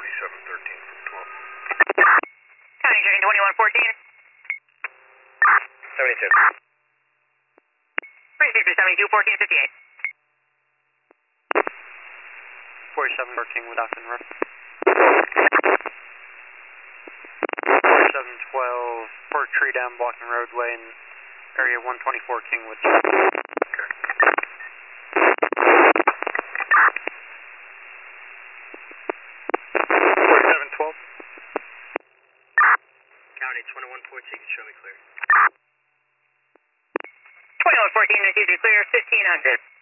4713 from 12. County checking 2114. 72. Precinct 72, 1458. 47 working with Austin Road. 4712, Fort Tree down blocking roadway in area 124 Kingwood. Okay. 4712. County 2114, show me clear. 2114, received you clear, 1500.